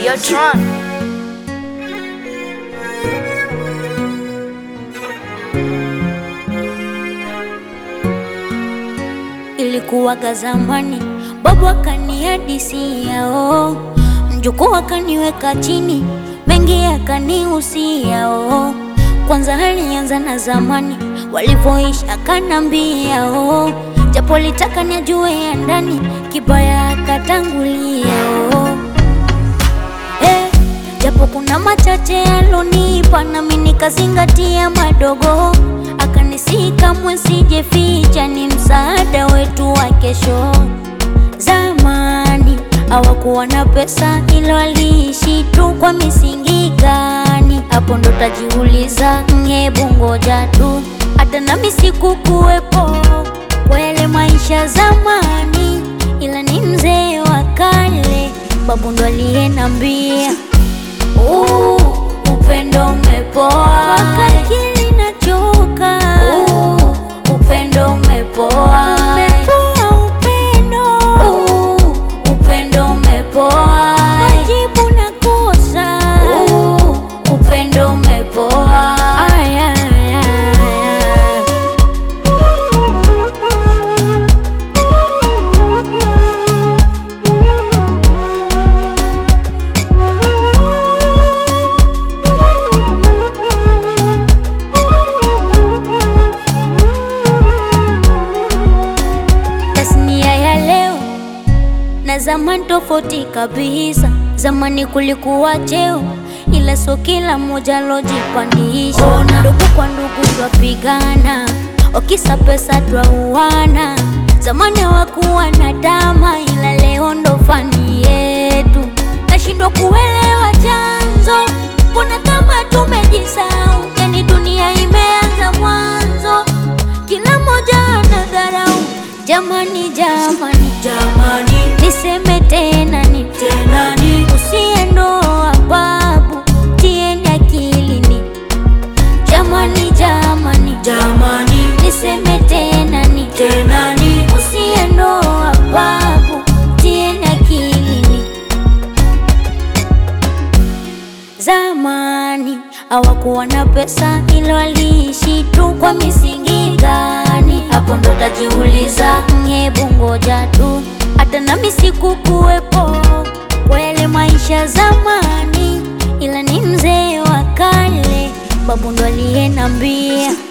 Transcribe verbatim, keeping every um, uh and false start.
Videotron. Ilikuwaga zamani, babu akanihadisia, oh. Mjukuu akaniweka chini, mengi akanihusia, oh. Kwanza alianza na zamani, walivyoishi akanambia, oh. Japo litaka nijue ya ndani, kibaya akatangulia, oh. Eh, japo kuna machache alonipa, nami nikazingatia madogo. Akanisihi kamwe sijeficha, ni msaada wetu wa kesho. Zamani hawakuwa na pesa, ila waliishi tu kwa misingi gani? Hapo ndo tajiuliza, hebu ngoja tu, hata nami sikukuwepo kwa yale maisha zamani, ila ni mzee wa kale, babu ndo aliyenambia, uh, upendo umepoa wakati linachoka, uh, upendo umepoa, umepoa upendo, uh, upendo umepoa, majibu na kosa, uh, upendo umepoa, aya, aya, aya. Tasnia ya leo na zamani tofauti kabisa. Zamani kulikuwa cheo, ila so kila mmoja lojipandisha. Ona ndugu kwa ndugu twapigana, wakisa pesa twauana. Zamani hawakuwa na dama, ila leo ndo fani yetu. Nashindwa kuelewa chanzo, mbona kama tumejisahau? Yani dunia imeanza mwanzo, kila mmoja anadharau. Jamani, jamani, Jamani, niseme tena ni tena ni usiendoa babu, tieni akilini. Jamani, jamani, jamani, niseme tena ni tena ni usiendoa babu, tieni akilini. Zamani hawakuwa na pesa, ila waliishi tu kwa misingi gani? Hapo ndo tajiuliza, hebu ngoja tu, hata nami sikukuwepo kwa yale maisha zamani, ila ni mzee wa kale, babu ndo aliyenambia,